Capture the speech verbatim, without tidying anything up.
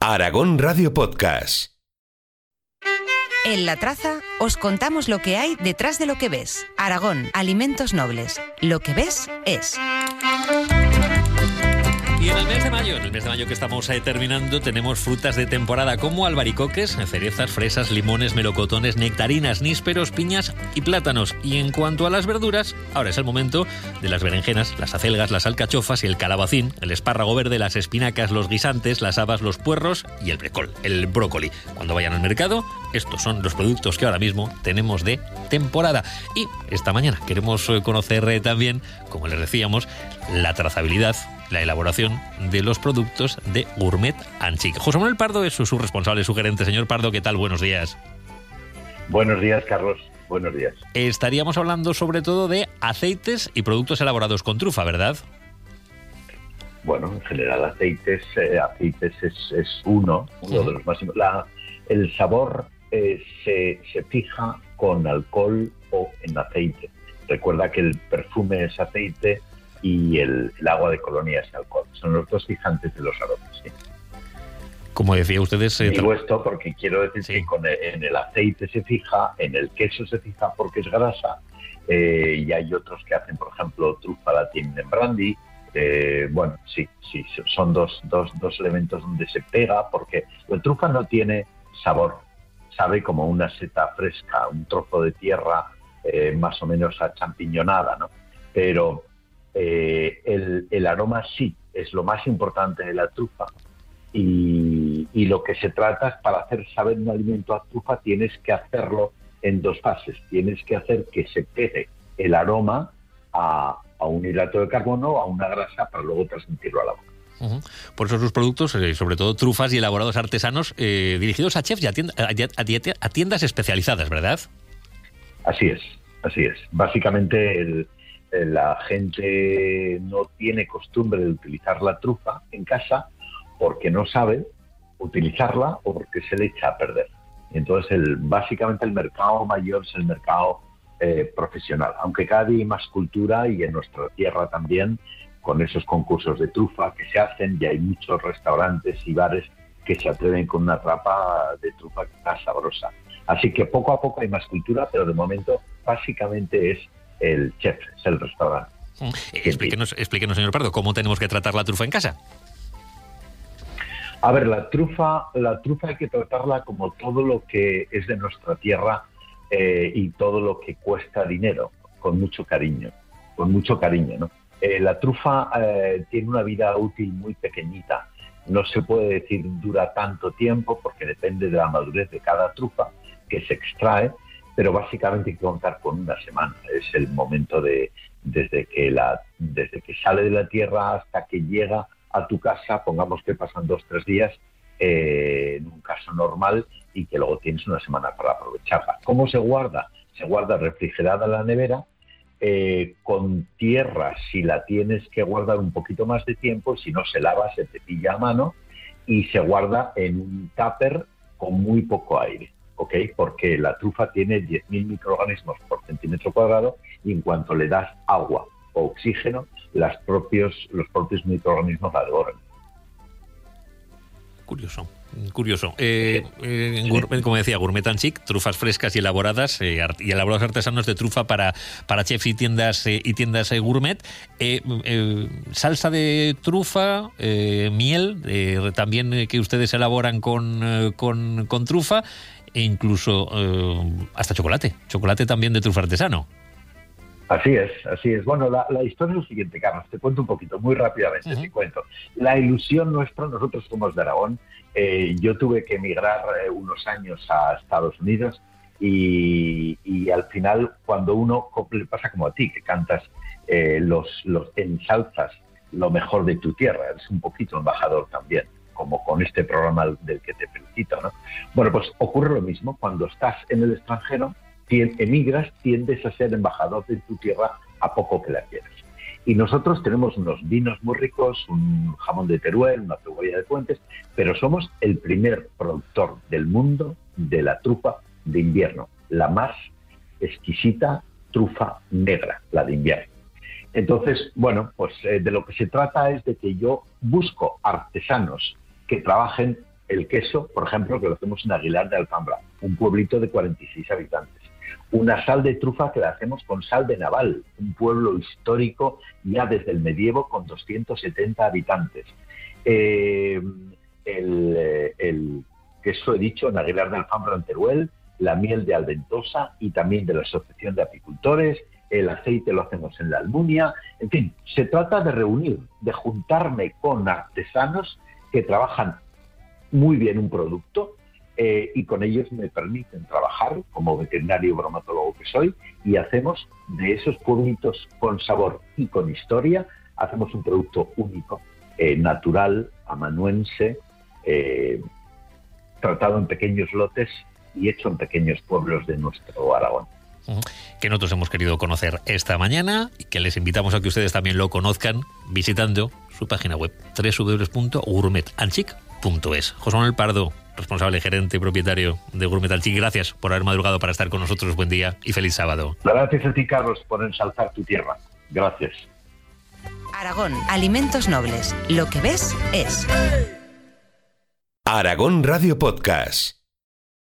Aragón Radio Podcast. En La Traza os contamos lo que hay detrás de lo que ves. Aragón, alimentos nobles. Lo que ves es... Y en el mes de mayo, en el mes de mayo que estamos eh, terminando, tenemos frutas de temporada como albaricoques, cerezas, fresas, limones, melocotones, nectarinas, nísperos, piñas y plátanos. Y en cuanto a las verduras, ahora es el momento de las berenjenas, las acelgas, las alcachofas y el calabacín, el espárrago verde, las espinacas, los guisantes, las habas, los puerros y el brécol, el brócoli. Cuando vayan al mercado, estos son los productos que ahora mismo tenemos de temporada. Y esta mañana queremos conocer eh, también, como les decíamos, la trazabilidad, la elaboración de los productos de Gourmet and Chic. José Manuel Pardo es su, su responsable, su gerente. Señor Pardo, ¿qué tal? Buenos días. Buenos días, Carlos. Buenos días. Estaríamos hablando sobre todo de aceites y productos elaborados con trufa, ¿verdad? Bueno, en general aceites, eh, aceites es, es uno, uno uh-huh. de los máximos. La, el sabor eh, se, se fija con alcohol o en aceite. Recuerda que el perfume es aceite y el, el agua de colonia es alcohol. Son los dos fijantes de los aromas, ¿sí? Como decía ustedes... Eh, Digo esto porque quiero decir sí. que con el, en el aceite se fija, en el queso se fija porque es grasa, eh, y hay otros que hacen, por ejemplo, trufa latín en brandy. Eh, bueno, sí, sí, son dos, dos, dos elementos donde se pega, porque la trufa no tiene sabor, sabe como una seta fresca, un trozo de tierra eh, más o menos achampiñonada, ¿no? Pero eh, el, el aroma sí es lo más importante de la trufa, y, y lo que se trata es, para hacer saber un alimento a trufa tienes que hacerlo en dos fases. Tienes que hacer que se pegue el aroma a, a un hidrato de carbono o a una grasa para luego transmitirlo a la boca. Uh-huh. Por eso sus productos, eh, sobre todo trufas y elaborados artesanos, eh, dirigidos a chefs y a, tienda, a, a, a tiendas especializadas, ¿verdad? Así es, así es. Básicamente el, el, la gente no tiene costumbre de utilizar la trufa en casa porque no sabe utilizarla o porque se le echa a perder. Entonces, el, básicamente el mercado mayor es el mercado eh, profesional, aunque cada día hay más cultura, y en nuestra tierra también, con esos concursos de trufa que se hacen, y hay muchos restaurantes y bares que se atreven con una trapa de trufa que está sabrosa. Así que poco a poco hay más cultura, pero de momento básicamente es el chef, es el restaurante. Mm. Explíquenos, explíquenos, señor Pardo, ¿cómo tenemos que tratar la trufa en casa? A ver, la trufa, la trufa hay que tratarla como todo lo que es de nuestra tierra eh, y todo lo que cuesta dinero, con mucho cariño, con mucho cariño, ¿no? Eh, la trufa eh, tiene una vida útil muy pequeñita. No se puede decir dura tanto tiempo porque depende de la madurez de cada trufa que se extrae, pero básicamente hay que contar con una semana. Es el momento de desde que la desde que sale de la tierra hasta que llega a tu casa, pongamos que pasan dos, tres días, eh, en un caso normal, y que luego tienes una semana para aprovecharla. ¿Cómo se guarda? Se guarda refrigerada en la nevera, eh, con tierra si la tienes que guardar un poquito más de tiempo, si no se lava, se cepilla a mano, y se guarda en un tupper con muy poco aire, ¿ok? Porque la trufa tiene diez mil microorganismos por centímetro cuadrado, y en cuanto le das agua o oxígeno, las propios, los propios microorganismos la devoran. Curioso, curioso. Eh, eh, gourmet, como decía, Gourmet and Chic, trufas frescas y elaboradas, eh, art- y elaborados artesanos de trufa para, para chefs y tiendas eh, y tiendas eh, gourmet. Eh, eh, salsa de trufa, eh, miel, eh, también eh, que ustedes elaboran con, eh, con, con trufa, e incluso eh, hasta chocolate, chocolate también de trufa artesano. Así es, así es. Bueno, la, la historia es lo siguiente, Carlos, te cuento un poquito, muy rápidamente, uh-huh. te cuento. La ilusión nuestra, nosotros somos de Aragón, eh, yo tuve que emigrar eh, unos años a Estados Unidos, y, y al final, cuando uno, le pasa como a ti, que cantas eh, los, los ensalzas lo mejor de tu tierra, eres un poquito embajador también, como con este programa del que te felicito, ¿no? Bueno, pues ocurre lo mismo, cuando estás en el extranjero, emigras, tiendes a ser embajador de tu tierra a poco que la quieras. Y nosotros tenemos unos vinos muy ricos, un jamón de Teruel, una cebolla de Fuentes, pero somos el primer productor del mundo de la trufa de invierno, la más exquisita trufa negra, la de invierno. Entonces, bueno, pues eh, de lo que se trata es de que yo busco artesanos que trabajen el queso, por ejemplo, que lo hacemos en Aguilar de Alfambra, un pueblito de cuarenta y seis habitantes. Una sal de trufa que la hacemos con sal de Naval, un pueblo histórico ya desde el medievo con doscientos setenta habitantes. Eh, el, el queso, he dicho, en Aguilar de Alfambra, en Teruel, la miel de Alventosa y también de la Asociación de Apicultores, el aceite lo hacemos en la Almunia. En fin, se trata de reunir, de juntarme con artesanos que trabajan muy bien un producto, eh, y con ellos me permiten trabajar como veterinario bromatólogo que soy, y hacemos de esos pueblitos con sabor y con historia, hacemos un producto único, eh, natural, amanuense, eh, tratado en pequeños lotes y hecho en pequeños pueblos de nuestro Aragón. Que nosotros hemos querido conocer esta mañana y que les invitamos a que ustedes también lo conozcan visitando su página web doble u doble u doble u punto gourmet anchic punto es. José Manuel Pardo, responsable gerente y propietario de Gourmet Anchic, gracias por haber madrugado para estar con nosotros. Buen día y feliz sábado. Gracias a ti, Carlos, por ensalzar tu tierra. Gracias. Aragón, alimentos nobles. Lo que ves es. Aragón Radio Podcast.